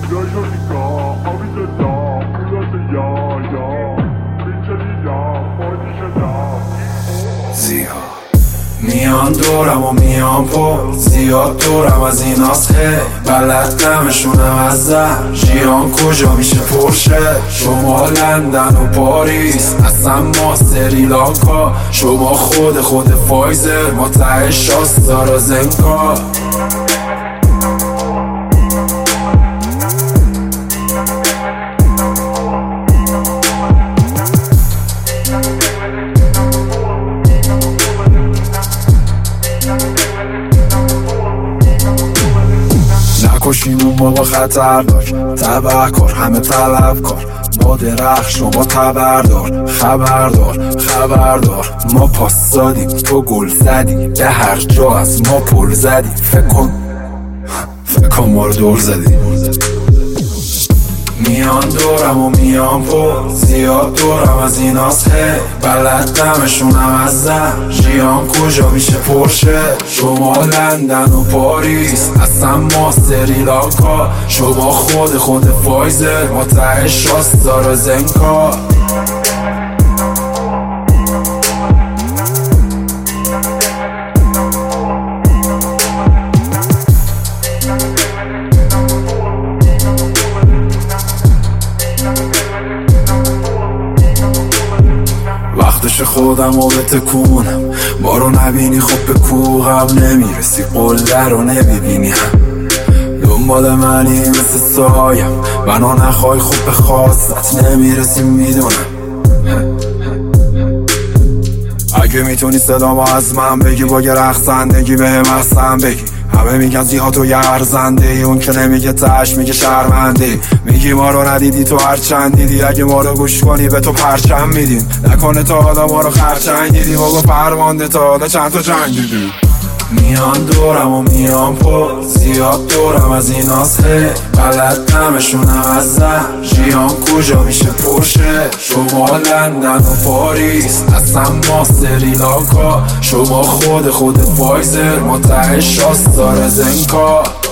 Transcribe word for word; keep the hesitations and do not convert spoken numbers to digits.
زیاد میان دورم و میان پر زیاد دورم از این هاست هی بلد نمشونم از زهر ژیان کجا میشه پرشه شما لندن و پاریس اصلا ما سریلانکا شما خود خود فایزر ما ته شاستارا زنکا نکشیمون بابا خطرناک تبهکار همه طلب کار ما درخت شما تبردار خبردار خبردار ما پاس دادیم تو گل زدی به هر جا از ما پل زدی فکر کن فکر کن ما رو دور زدی میان دورم و میان پر زیاد دورم از این هاست هی بلد نمشونم از زهر ژیان کجا میشه پرشه شما لندن و پاریس اصلا ما سریلانکا شما خود خود فایزر ما ته شاستارا زنکا وقتش خودم و بتکونم ما رو نبینی خب به کوهم نمیرسی قله رو نمیبینی هم دنبال منی مثل سایم منو نخوای خوب به خواستت نمیرسی میدونم اگه میتونی صدامو از من بگی با یه رقصندگی بهم احسن بگی همه میگن زیاد تو یه ارزنده ای اون که نمیگه تش میگه شرمنده میگی ما رو ندیدی تو هر چند دیدی اگه ما رو گوش کنی به تو پرچم میدیم نکنه تا حالا ما رو خرچنگ دیدیم و با پرمانده تا حالا چند تا جنگ دیدیم میان دورم و میان پر زیاد دورم از این هاست هی بلد نمشونم از زهر ژیان کجا میشه پرشه شما لندن و پاریس اصلا ما سریلانکا شما خود خود فایزر ما ته شاستارا زنکا